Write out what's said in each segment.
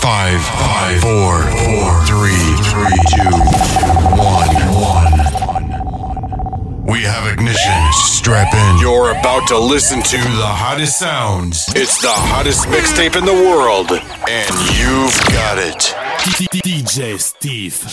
5, 4, 3, 2, 1. We have ignition. Strap in. You're about to listen to the hottest sounds. It's the hottest mixtape in the world, and you've got it. DJ Steve.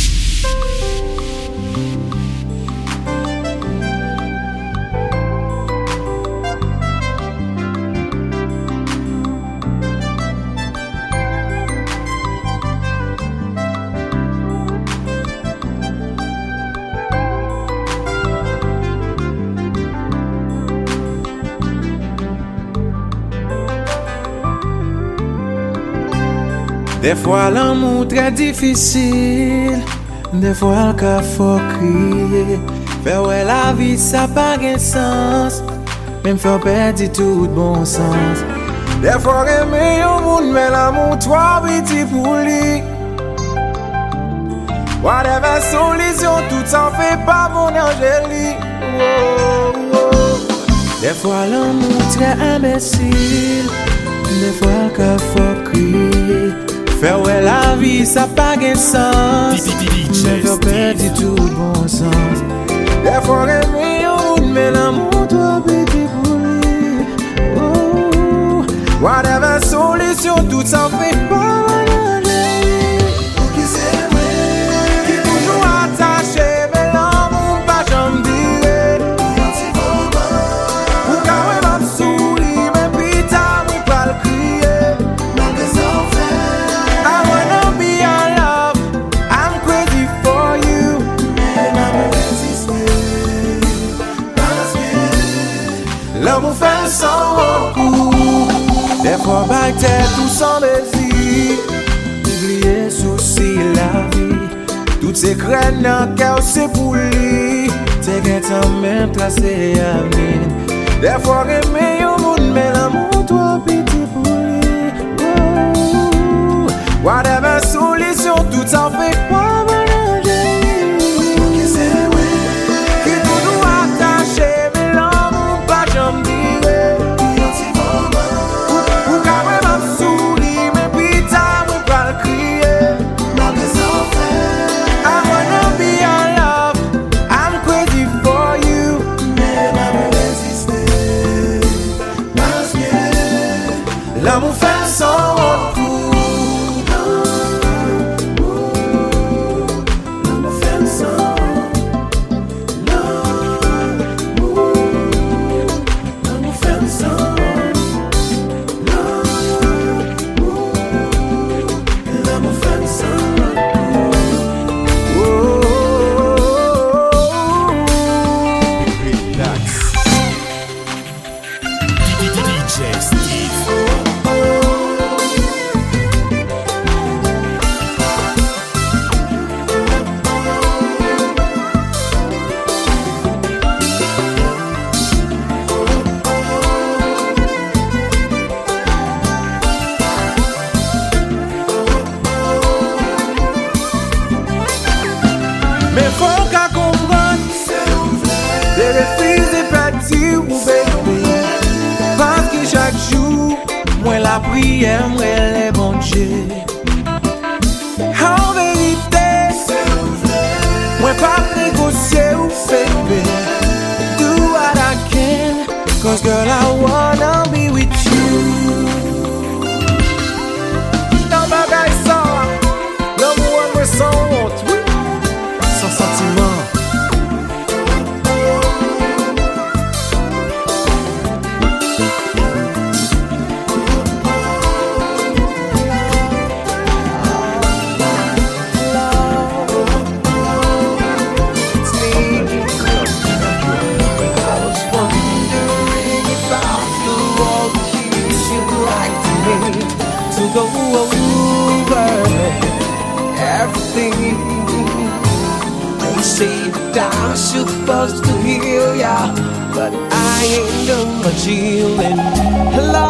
Des fois l'amour très difficile, des fois le cas faut crier. Faire ouais la vie ça pas de sens, même faire perdre tout bon sens. Des fois aimer au monde mais l'amour trop petit pour lui. Whatever solution tout ça fait pas mon angélique. Des fois l'amour très imbécile, des fois le cas faut crier. Faire ouais la vie ça pas de sens, mais faire perdre tout bon sens. Des fois aimer au monde mais l'amour trop petit pour lui. Whatever solution tout ça fait pas qui c'est vrai, qui toujours attaché mais l'amour pas jamais dire. Ou quand même m'a souri mais pita moi pas le crier. L'amour fait sans recours. Des fois bâtir tout sans désir. Oublier souci la vie. Toutes ces graines dans le cœur c'est pour lui. C'est qu'elle t'a même tracé à mine. Des fois aimer au monde mais l'amour trop petit pour lui. Whatever solution tout en fait pas. L'amour fait sans recours. L'amour fait sans. L'amour fait sans. L'amour fait sans. DJ Steve. Mais faut qu'à comprendre, les refuser partir ou baby. Parce que chaque jour, moi la prière, moi les bon Dieu. En vérité, moi pas négocier ou baby. Do what I can, cause girl I wanna be with you. Dans bagay ça, l'amour me sans honte, oui. Sans sentiment. To go over everything. They say that I'm supposed to heal ya, but I ain't done much healing. Hello,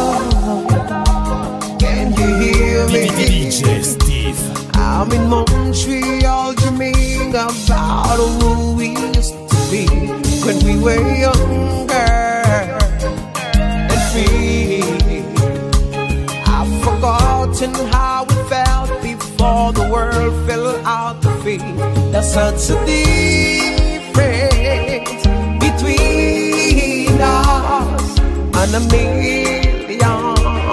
can you hear me? DJ Steve. I'm in Montreal dreaming about who we used to be when we were younger and free. I've forgotten how out the feet. There's such a difference between us and a million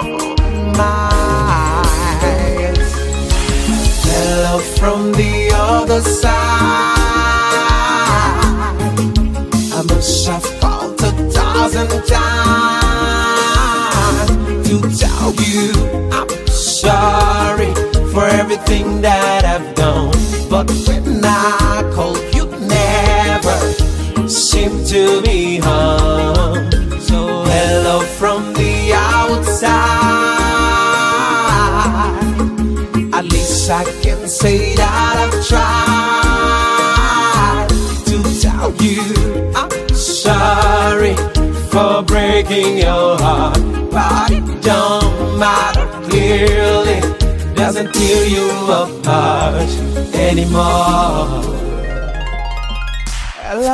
miles. Hello from the other side. I must have called 1,000 times to tell you I'm sorry for everything that I've done. But when I call, you never seem to be home. So hello from the outside. At least I can say that I've tried to tell you I'm sorry for breaking your heart. But it don't matter, clearly doesn't tear you apart anymore. Hello,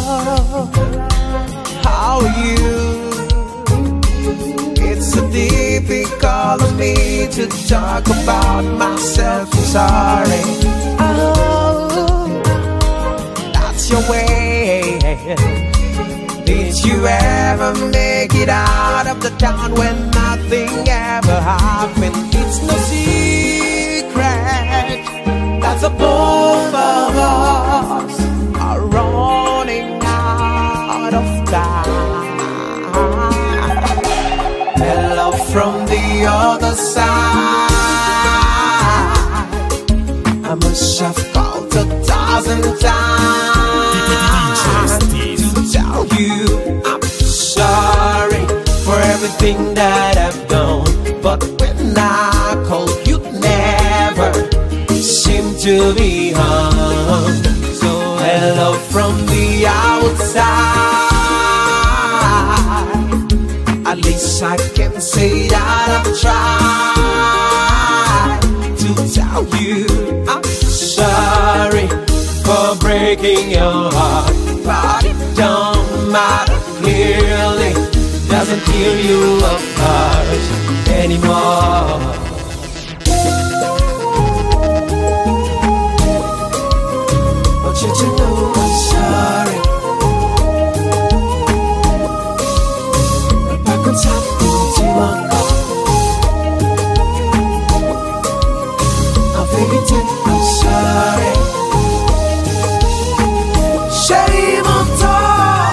how are you? It's so difficult for me to talk about myself. I'm sorry. Oh, that's your way. Did you ever make it out of the town when nothing ever happened? It's no secret that the both of us are running out of time. Hello from the other side. I must have called 1,000 times to tell you I'm sorry for everything that I've done. But when I call, you never seem to be home. So hello from the outside. At least I can say that I've tried to tell you I'm sorry for breaking your heart. But it don't matter, clearly doesn't tear you apart anymore. Want you to know I'm sorry. Back on top to my car. I'm very I'm sorry. Shame on top.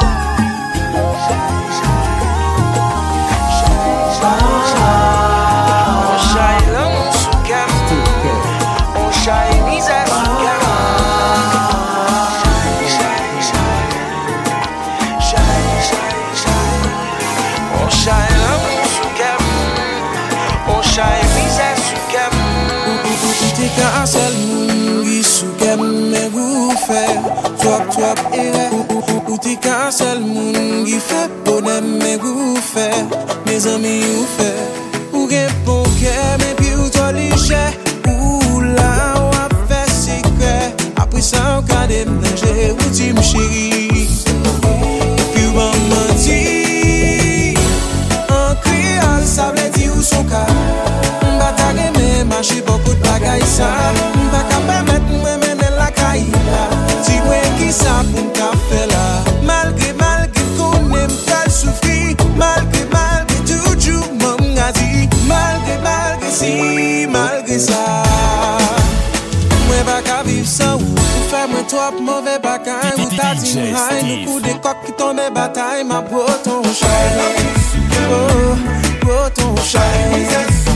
Un seul monde qui soukèm mais vous fait trop erreur. Ou t'es qu'un seul monde qui fait bonheur mais vous fait mes amis vous fait. Ou gen bon cœur mais puis ou toi liché. Ou là ou a fait secret. Après ça on a déménagé ou tu me chérie. Puis ou m'en menti. En créole ça veut dire ou son cas. M'batague mais marcher beaucoup de bagaille ça. M'pa permettre moi mener la caïla. Dis-moi qui ça pour m'ta fait là. Malgré qu'on aime pas souffrir. Malgré toujours m'en a dit. Malgré si malgré ça. Moi pas qu'à vivre sans ou faire moi trop mauvais bagaille. Ou t'as dit high nous coup de coq qui tombe bataille. Ma breton shine. Oh breton shine.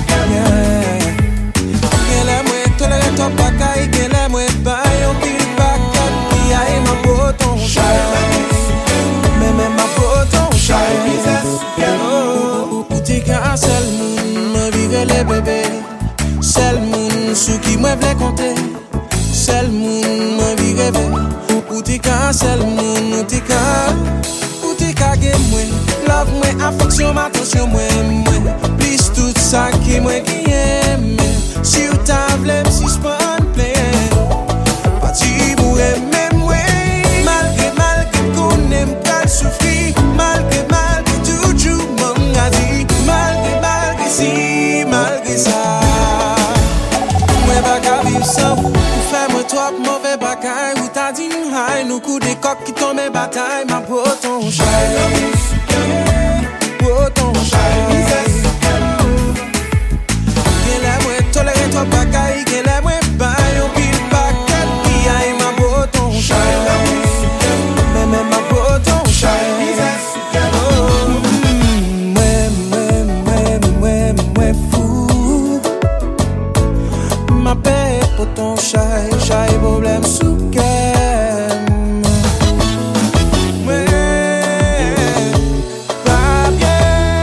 Gèle mwen tolere top bakay, gèle mwen bay yon pil bakat. Pi ay ma poton chay, men ma poton chay. Ou te ka sel moun, mwen vire le bébé. Sel moun sou ki mwen vle konte. Sel moun mwen vire ve. Ou te ka sel moun, ou te ka gen mwen. Love mwen, affection, attention mwen. Please tout ça qui mwen ki yeme. Si ou ta vle si s'pan plein. Pati mou eme mwen. Malgré qu'on aime pas souffrir. Malgré toujours m'en a dit. Malgré si malgré ça. Mwen pa ka viv sans ou fè mwen nous coups des coques qui tombent bataille, ma poton chai. Poton chai. Qu'elle a moins toléré toi bagaille, qu'elle a moins bail, on pile paquet qui aille ma poton chai. Même ma poton chai. Ma paix pour ton chai, chai problème sous kem. Ouais, pas bien.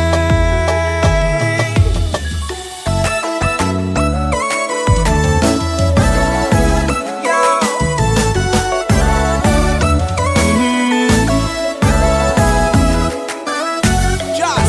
Yo. Jazz.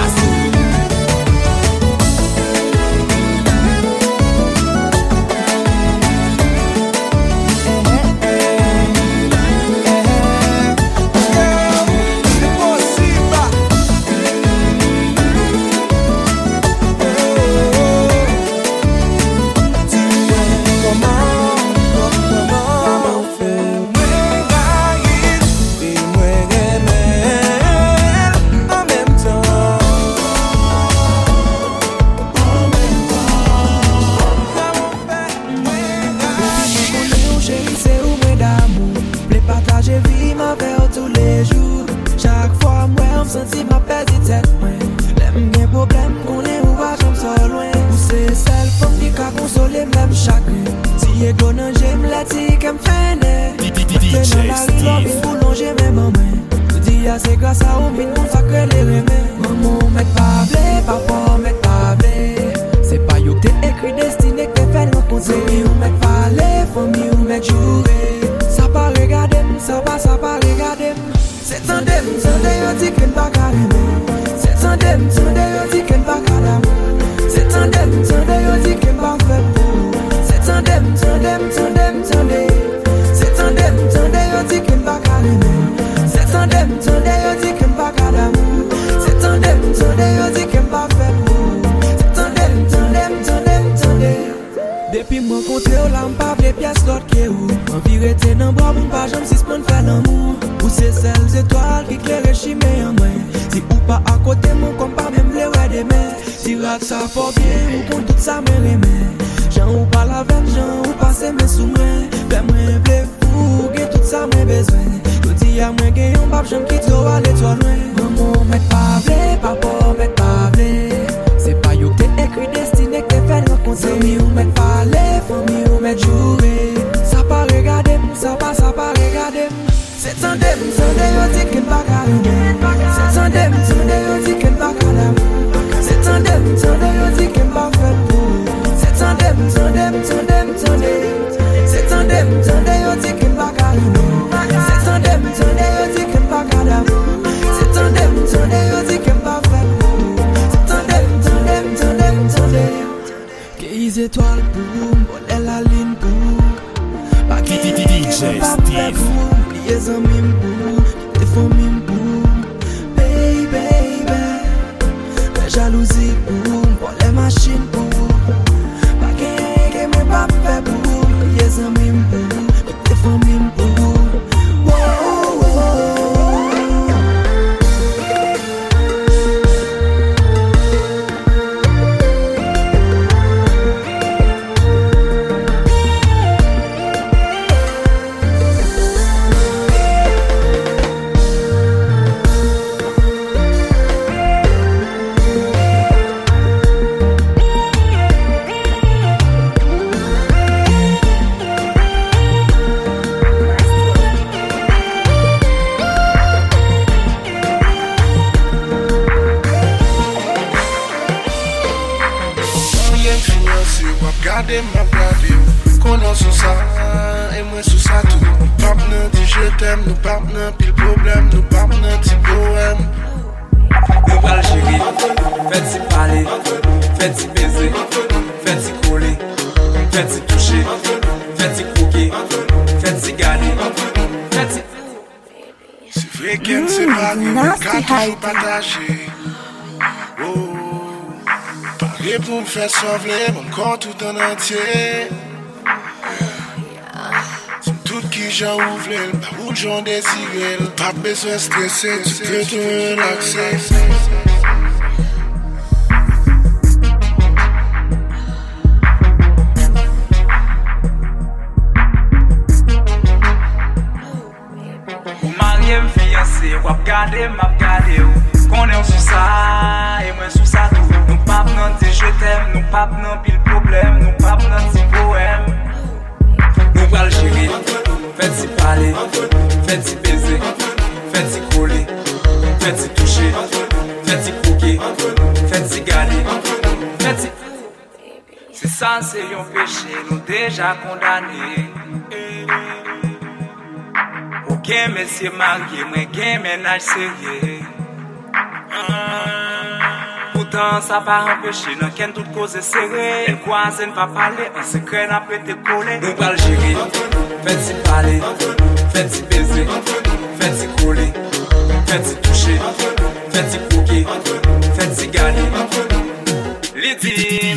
Senti ma perdre tête, l'aime bien problème qu'on est ou pas j'aime ça loin. Ou c'est celle femme qui a consolé même chacun. Si est gonna j'aime la tique qu'elle me fait DJ Steve pour longer mes mamans. Je dis c'est grâce à vous qu'on sacré les remèdes. Maman mec pas blé, papa mec pas blé. C'est pas yo que t'es écrit destiné que t'es fait le conseil. Famille ou mec parler, famille ou mec jouer. Ça pas regarder, ça pas regarder. C'est tandem, yo dit qu'elle va carrément. C'est tandem, yo dit qu'elle va carrément. C'est tandem, yo dit qu'elle va faire pour. C'est tandem. C'est tandem, yo dit qu'elle va carrément. C'est tandem, yo dit qu'elle va carrément. C'est tandem, yo dit qu'elle va faire pour. C'est tandem. Depuis moi contre au lampe, les pièces l'autre qui est où. En vérité, dans bois, mon pas j'aime si c'est pour faire l'amour. Ou c'est celles étoiles qui clairent chimé en moi. Si ou pas à côté, mon compas même les ouais des mers. Si rate ça fort bien, ou pour tout ça me remet. J'en ou pas la veine, j'en ou pas c'est mes sous-mains. Fais-moi blé fou, que tout ça me besoin. Je dis à moi que yon bab j'aime qui t'o aller toi loin. Maman mec pas blé, papa mec pas blé. C'est pas yo que t'es écrit destiné que t'es fait le conseil. Famille ou mec parler, famille ou mec jouer. Ça pas regarder, ça pas regarder. C'est tandem, yo dit qu'elle va carrément. C'est tandem, yo dit qu'elle va carrément. C'est tandem, yo dit qu'elle va faire pour. C'est tandem. C'est tandem, yo dit qu'elle va carrément. C'est tandem, yo dit qu'elle va carrément. C'est tandem, yo dit qu'elle va faire pour. C'est tandem. Qu'ils étoiles pour, on la ligne pour. Pas qui DJ Steve. Les amis m'bou, les familles m'bou. Baby, la jalousie pour, les machines pour. Pas qu'un me pas fait pour. Les amis m'bou, les familles m'bou. Konon sou sa, et moi sous ça tout. Partenaire dit je t'aime, nous partenaires pile problème, nous partenaires ti poème. Nous parle chéri, faites-y parler, faites-y baiser, faites-y coller, faites-y toucher, faites-y croquer, faites-y gagner, faites-y. C'est vrai qu'elle c'est pas nous, quand toujours partagé. Oh, parler pour me faire sauver mon corps tout en entier. C'est tout qui qui j'en ouvre, où j'en désire, pas besoin de stresser, tu peux te relaxer. Wap gade, map gade ou Konnen sou sa, e mwen sou sa tou Nou pap nan ti je t'aime, nou pap nan pil problem Nou pap nan ti poème Nou pral jere, fèt si pale Fèt si beze, fèt si kole Fèt si touche, fèt si kouke Fèt si gade, fèt si Se sa se yon peche, nou deja kondane Gen mesye marié, mwen gen menaj serye Pourtant ça pa empêcher, nan ken tout cause serré El croise n pa pale, an sekre nan prete kole Nou pral jere, fèt si pale Fèt si beze, fèt si kole Fèt si touche, fèt si kouke Fèt si gade Li dim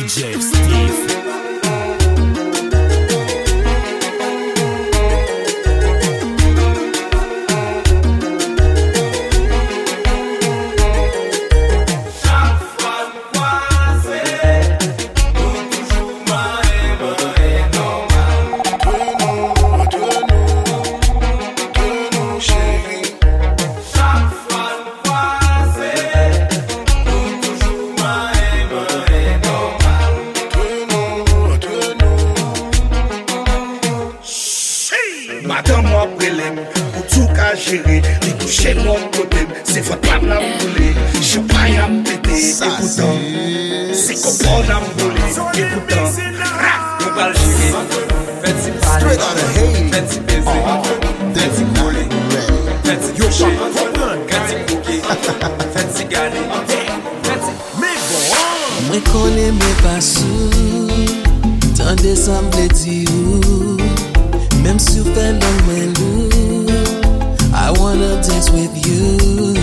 Li touche mon kote, se fote pa m la mboule Chopay a m pete, ekoutan Se kompon a m boule, ekoutan Nou pral jere, fèt si pale Fèt si beze, fèt si kole Fèt si touche, fèt si kouke Fèt si gade, fèt si Mwen kone mwen pasou Tan desamble di ou Mem sou fè long mwen lou I wanna dance with you.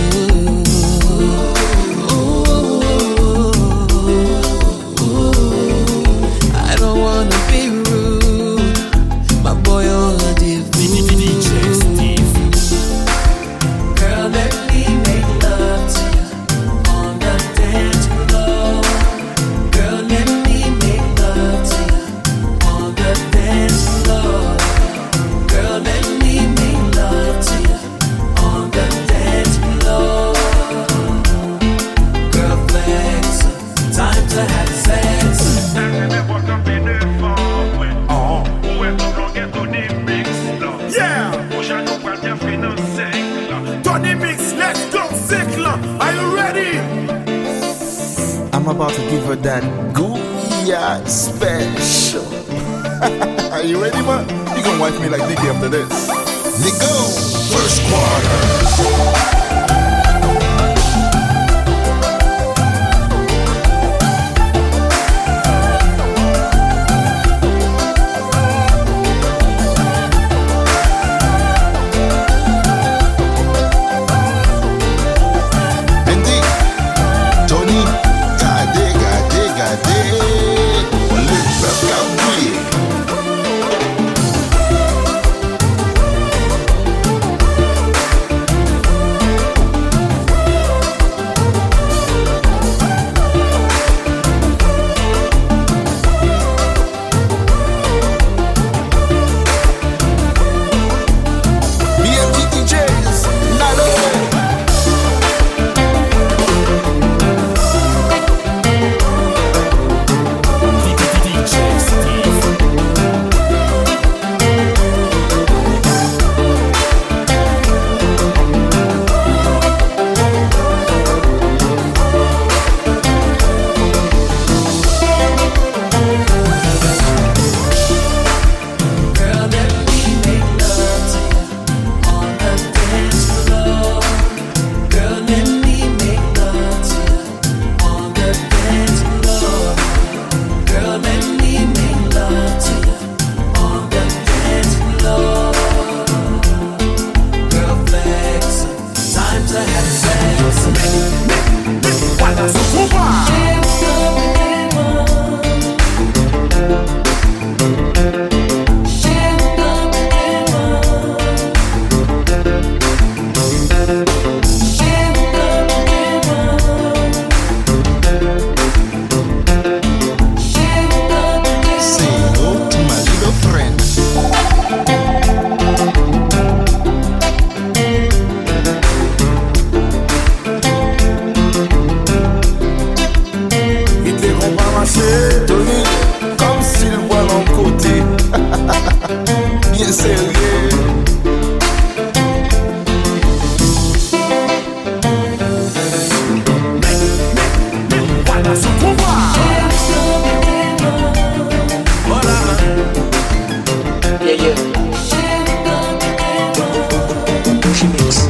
I don't wanna be rude. My boy on a DJ Steve. Girl, let me make love to you on the dance floor. Girl, let me make love to you on the dance floor. Girl, let me make love to you. Time to have sex. Yeah. Tony Mix, let's go, Zikla. Are you ready? I'm about to give her that Gooya special. Are you ready, man? You gonna wife me like Nicky after this. Nico, first quarter. passé. Tony, comme s'il voit l'en côté. Bien sérieux. Voilà son pouvoir. Voilà. Yeah, yeah. She mix.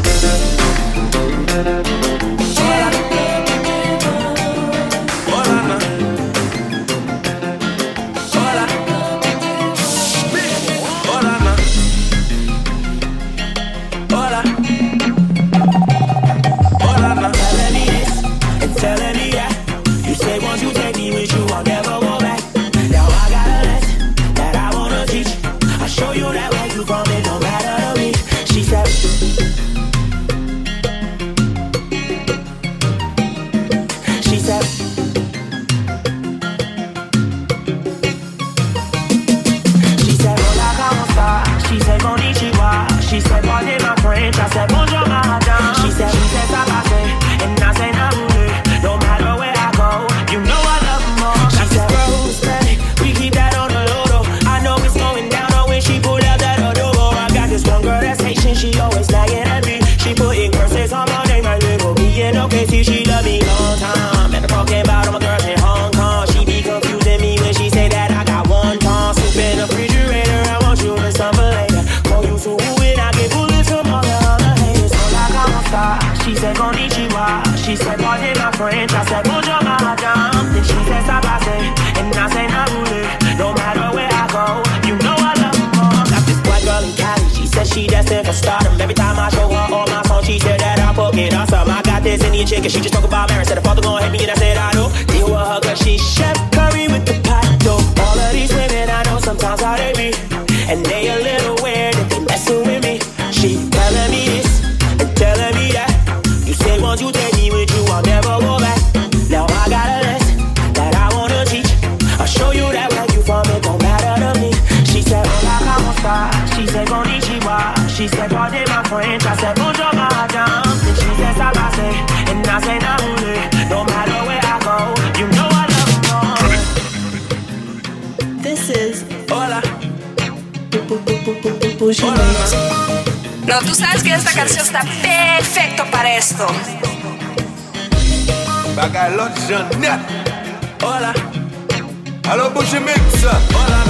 Chicken, she just talk about marriage. Said the father gon' hate me, and I said I know. Deal with her, cause she chef curry with the pot dough. All of these women I know sometimes how they be, and they a little weird if they messing with me. She telling me this and telling me that. You say once you take me with you, I'll never go back. Now I got a lesson that I wanna teach. I'll show you that where you from, it don't matter to me. She said, hola, como esta? She said, konnichiwa. She said, pardon my French. I said, bonjour, madame. Then she said, sabase. And I say Naomi, no matter where I go, you know I love you more. This is Hola. No, tú sabes que esta canción está perfecto para esto. Bagalot Jeannette. Hola. Allo Bougie Mix. Hola.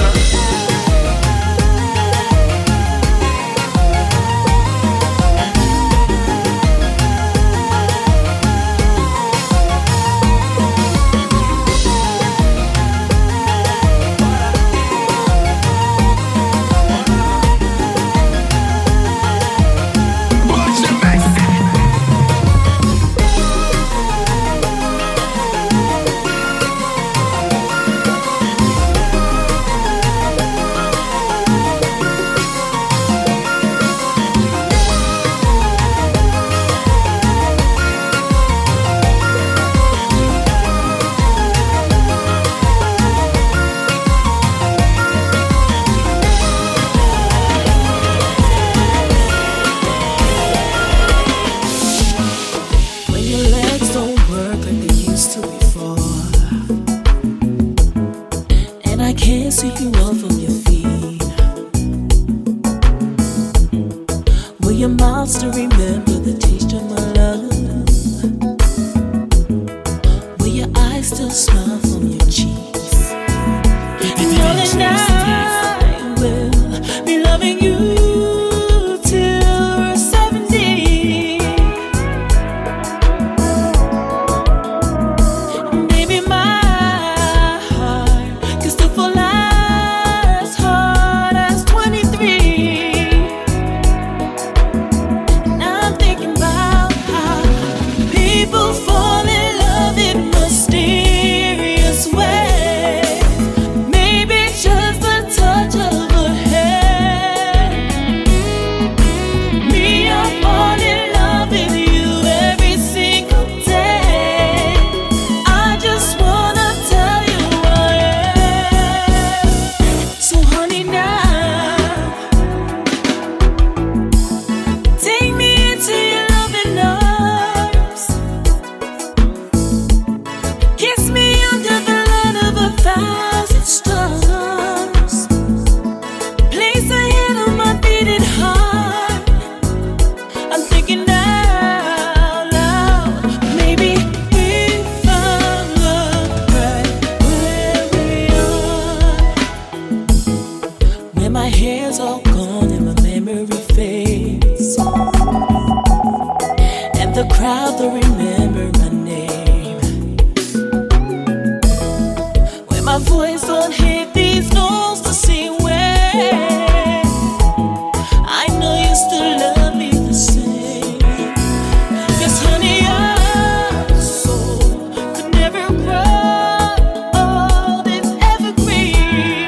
My voice don't hit these notes to see where I know you still love me the same. 'Cause honey, your soul could never grow old, it's evergreen.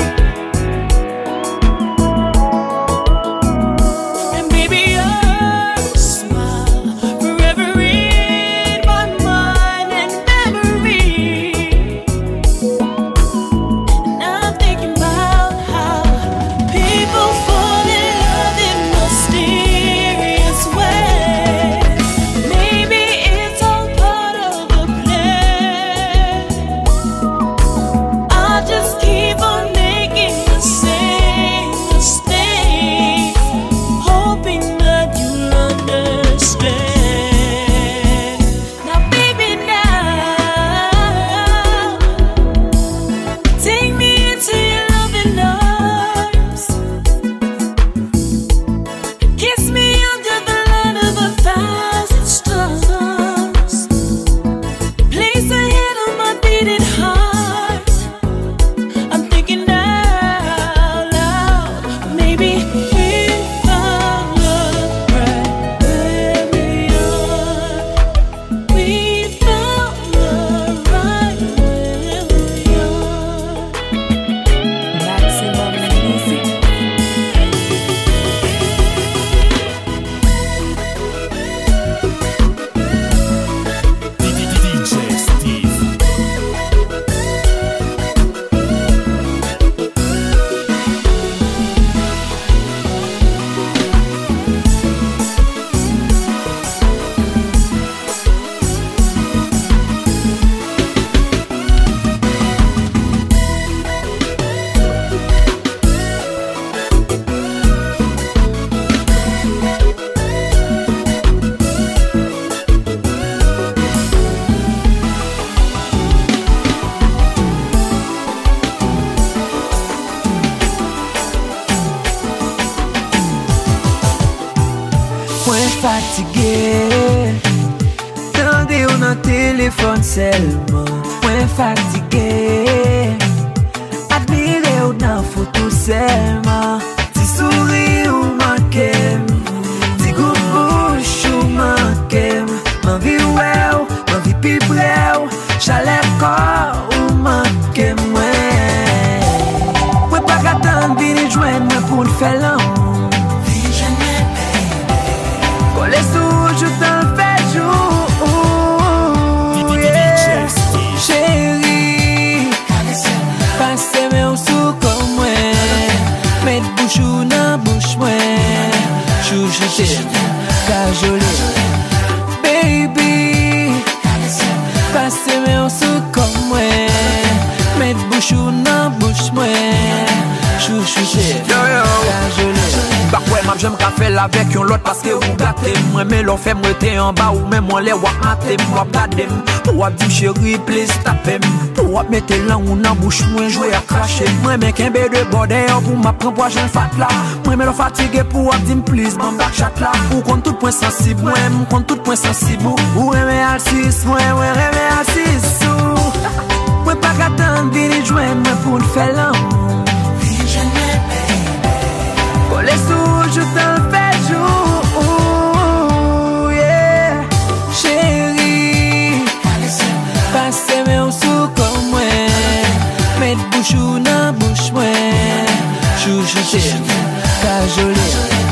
And baby, your smile forever in my mind and memory. And I'm thinking about how people fall in love in mysterious ways. Maybe it's all part of the plan. I'll just keep on making the same mistakes, hoping that you'll understand. Now, baby, now take me into your loving arms. Kiss me under the light of 1,000 stars. Place a hand on my beating heart. I'm thinking out loud. Maybe we found love right where we are. We found love right where we are. Maximum music. DJ Steve. Mwen fatigué, tande ou nan téléphone seulement. Mwen fatigué, admire ou nan photo seulement. Ti souri ou manquem, ti goût bouche ou manquem. M'envie ou, m'envie pi près ou, chaleur corps ou manquem. Mwen pa katan vini jwen mwen pou n'fè l'amour. Collé sous, je t'en fais jour, yeah. Chérie, passe-moi au sou comme moi. Mets bouche ou nan bouche moi. Chouchouté, cajolé. Baby, passe-moi au sou comme moi. Mets bouche ou nan bouche moi. Chouchouté, cajolé. Bak wè map jèm ka fèl avèk yon lot paske ou gâte. Mwen mè lò fè mwete an ba ou mè mwen lè wak ate mwap gade. Pou wap di chéri please tapem. Pou wap mette lan ou nan bouche mwen jwe a krashe. Mwen mè kenbe de bode yo pou map pren poa jen fat la. Mwen mè lò fatige pou wap dim please ban bak chat la. Ou kont tout point sensib mwen kont tout point sensib ou reme al sis mwen reme al sis ou. Mwen pa katan vini jwen mwen pou n'fè l'amour. Collé sous, je t'en fais jour, yeah. Chérie, passe-moi au sou comme moi. Mets bouche ou nan bouche moi. Chouchouté, cajolé.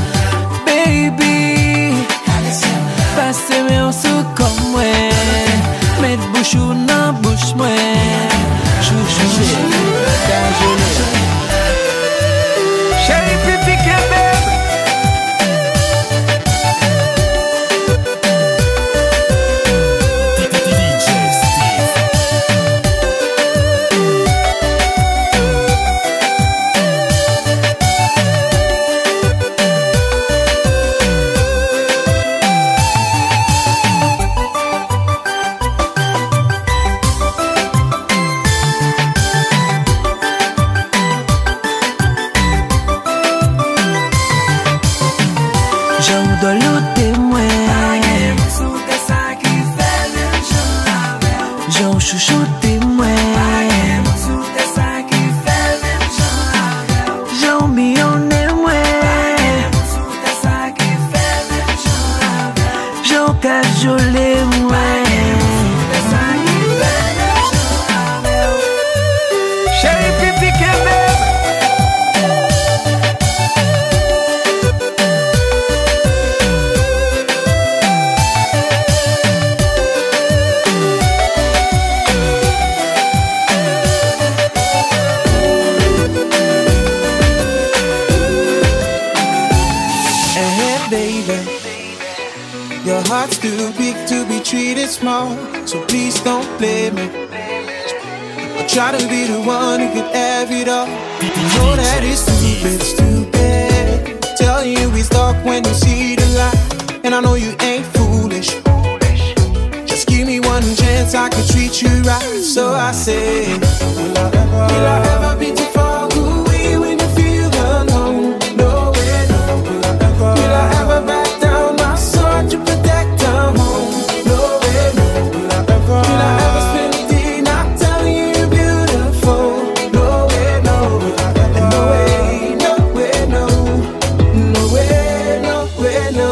Baby, passe-moi au sou comme moi. Mets bouche ou nan bouche moi. Chouchouté, cajolé. Chérie, pipi kebe. DJ Steve. is small, so please don't blame me. I try to be the one who could have it all. You know that it's stupid. Tell you it's dark when you see the light, and I know you ain't foolish. Just give me one chance, I can treat you right. So I say, will I ever be too far away when you feel alone? No way, no. Will I ever back down my sword to protect our home? No way, no. Will I ever spend a day not telling you you're beautiful? No way, no. No way, no way, no. No way, no way, no.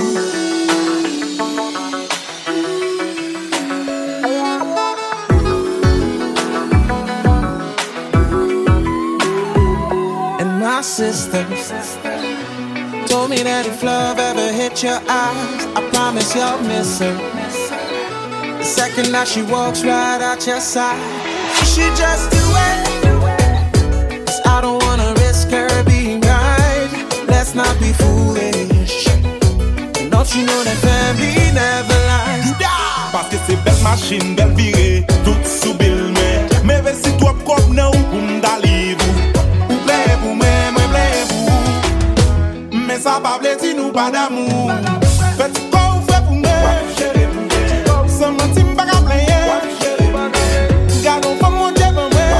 My sister told me that if love ever hit your eyes, I promise you'll miss her. The second that she walks right out your side, you should just do it. 'Cause I don't wanna risk her being right. Let's not be foolish. Don't you know that family never lies? Parce que c'est belle machine, belle virée, tout sous bill, mais si toi comme non, m'dalivou. Mais ça pas blé si nous pas d'amour. Faites quoi vous faites pour moi? Sans mentir m'pas qu'à player. Gardons pas mon Dieu pour moi.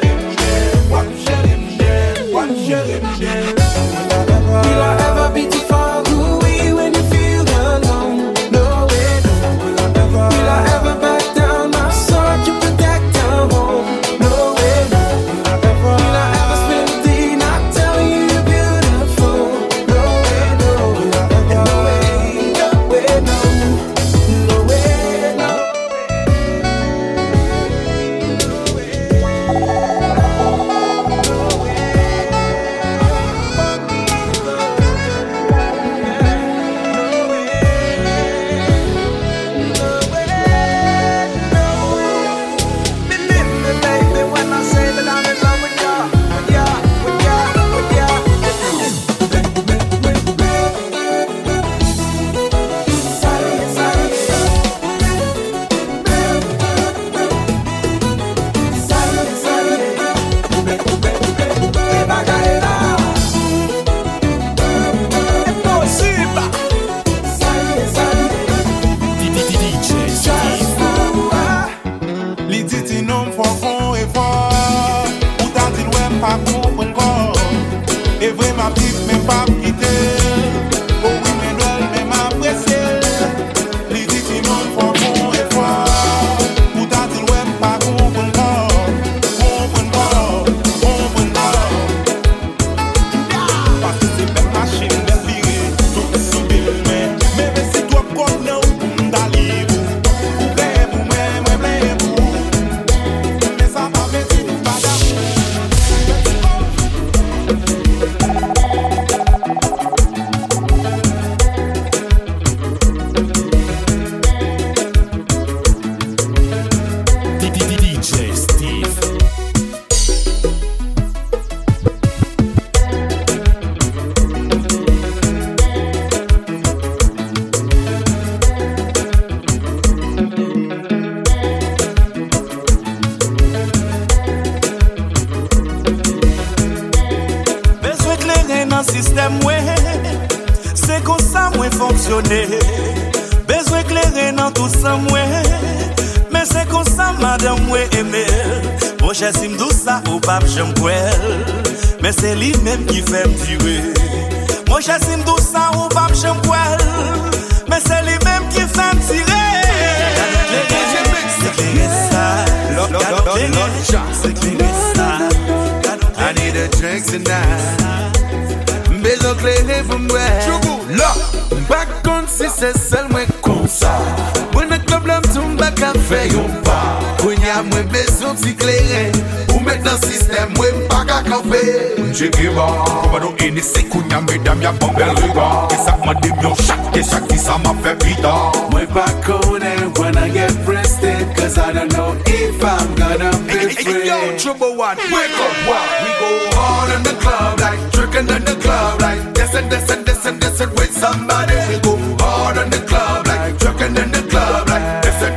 Will I ever be too far away when you feel alone? No way, no. Will I ever back down my sword to protect our home? No way, no. Will I ever spend a day not telling you you're beautiful? No way, no. No way, no way, no. No way, no. Besoin éclairé dans tout ça moi. Mais c'est comme ça madame moi aimer. Mon cher sim douce ça ou pape j'aime mais c'est lui même qui fait me tirer. Mon cher sim douce ça ou pape j'aime mais c'est lui même qui fait me tirer. C'est clair ça. C'est clair ça. I need a drink tonight. Besoin clairé pour moi. Back on si c'est seulement comme ça. When the club l'homme tombe back à faire un pas. Quand y'a moins besoin de clairer. Ou mettre dans le système, moi pas qu'à camper. J'ai qui va, comme nous initiés, qu'on y a mesdames, y'a bon bel regard. Et ça m'a dit mieux chaque qui ça m'a fait pita. Moi pas connaître when I get breasted. Cause I don't know if I'm gonna be free. Hey, yo, trouble one, wake up, what? We go hard in the club, like drinking in the club, like this and this and this and this and with somebody. We go hard in the club, like drinking in the club, like this and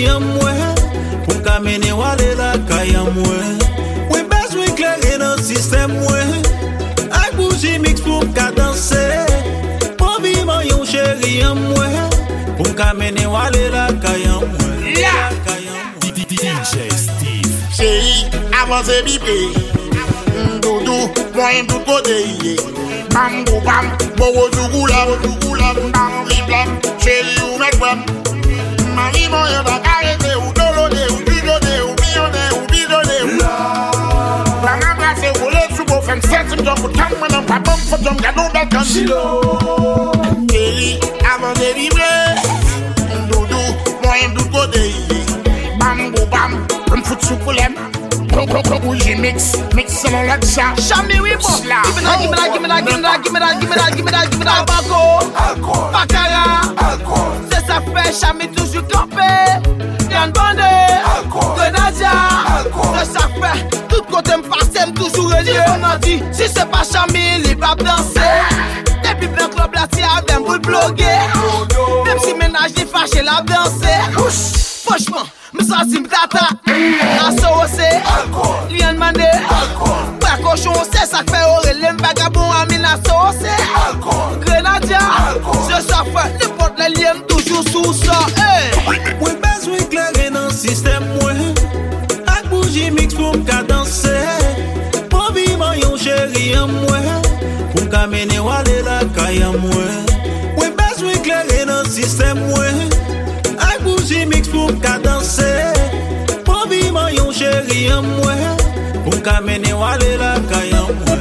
chérie moi pour m'amener aller la caille moi. Oui besoin clairer dans système moi. Avec bougie mix pour danser. Pour vivre yon chérie moi pour m'amener aller la caille moi. DJ Steve. Chérie, avancez bibé. Doudou, moi un tout côté. Bam, bou, bam, bogo, dougoula, bam, blam, chérie, ou mec, bam. Mami, mon yon va arrêter, ou dolodé, ou bidonné, ou bidonné, ou bidonné. Bam, embrasser, ou les sous, ou femme, c'est une job, ou tam, ou non, pas bon, faut jom, gado, belkan. Chérie, avancez vibrer. Doudou, moi un tout côté. Bam, bou, bam, un foot sous problème. Bougie mix selon la chat. Chami oui bon. Give me that. Banco. Baccarat. C'est ça fait Chami toujours campé. Yann Bandé. Grenadia. C'est ça fait. Tout côté m'passe toujours relié. On a dit si c'est pas Chami, il va danser. Depuis plein club là t'y a même pour le bloguer. Même si ménage n'est fâché la danser. Franchement. Me sentim tata, la sauce, lien mandé, pas cochon, c'est ça que fait Aurélien vagabond à mina sauce, Grenadia, je sais faire n'importe les liens toujours sous ça. Oui, besoin éclairer dans le système, moi, avec bougie mix pour me danser, pour vivre yon chérie en moi, pour me mener aller la caille en moi. Oui, besoin éclairer dans le système, moi. Avec bougie mix pour danser. Pour vivre yon chérie en moi. Pour m'amener aller la caille en moi.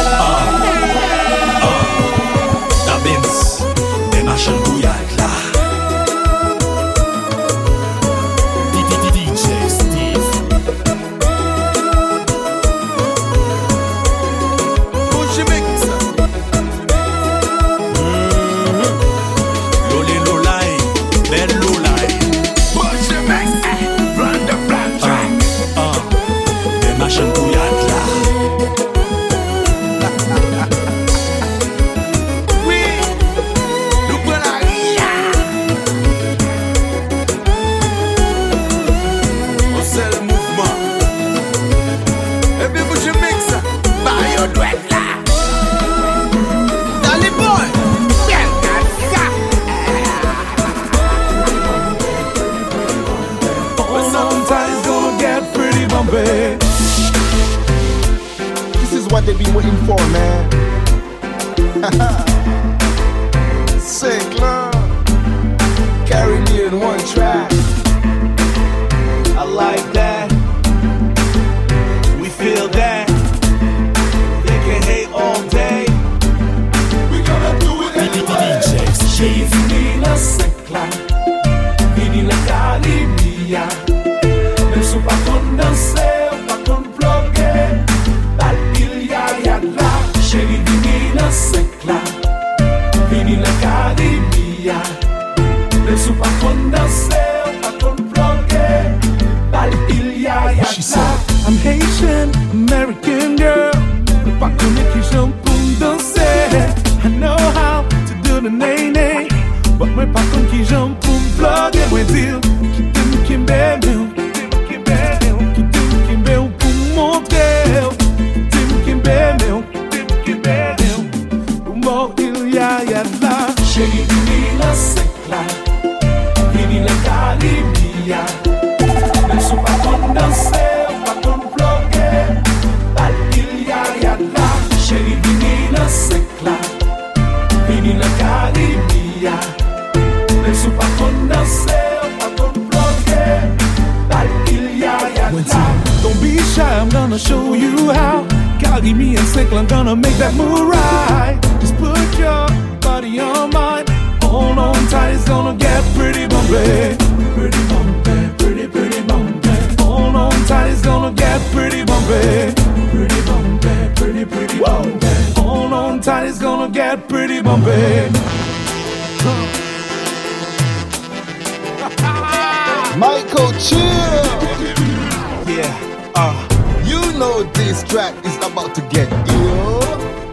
Ta Benz, des machins bouillades là. DJ Steve. Bougie mix. Lolé lolai, belle lolai. Machin bouillade là. Oui, nous prenons la ria. On sait le mouvement. Et puis vous je mixe. Par yon douette là. Dans les boys. Bien ça. Oh, sometimes gonna get pretty bumpy. What they've been waiting for, man. Sick love. Carry me in one track. I like that. We feel that. They can hate all day. We gonna do it anyway. She's Nina Secla. Nina Calimia. Ne sont pas condensés, pas complogués. Chérie, vini na secla, vini na academia. Ne sont pas condensés, pas complogués. Bal il ya ya. She said, I'm Haitian, American girl. Pas connais qui j'aime pour danser. I know how to do the nay-nay. But moi pas connais qui j'aime pour plugger. Moi dire, qui t'aime, qui m'aime. Qui t'aime pour montrer. Qui t'aime. Chérie, vini la secla, vini la calimia. Ne sont pas condensés, pas complogués. Bal il ya là. Chérie, vini la secla, vini la calimia. Ne sont pas condensés, pas complogués. Bal il ya là. Don't be shy, I'm gonna show you how. Calimia and secla, I'm gonna make that move right. Just put your body on mine. Hold on tight, it's gonna get pretty bumpy. Pretty bumpy, pretty bumpy. Hold on tight, it's gonna get pretty bumpy. Pretty bumpy, pretty bumpy. Hold on tight, it's gonna get pretty bumpy. Michael, chill. Yeah, you know this track is about to get ill.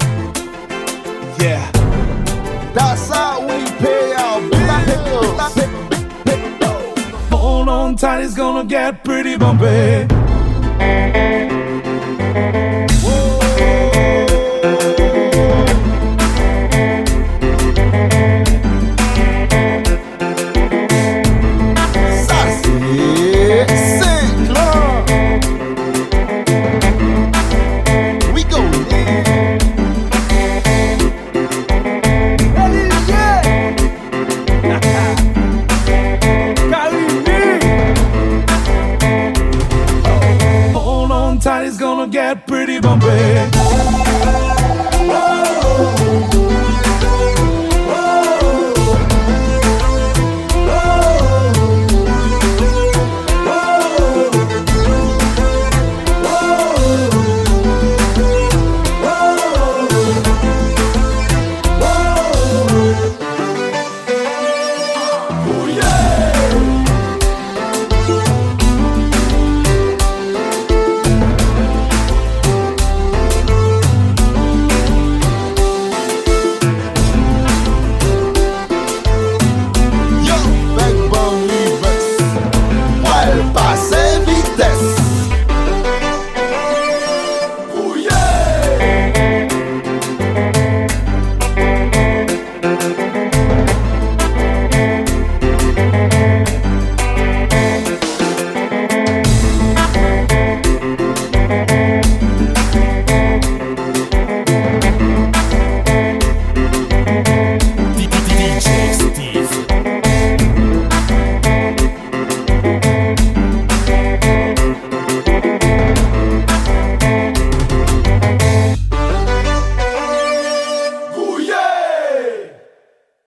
Yeah. That's how we pay our bills. Hold on on tight, it's gonna get pretty bumpy.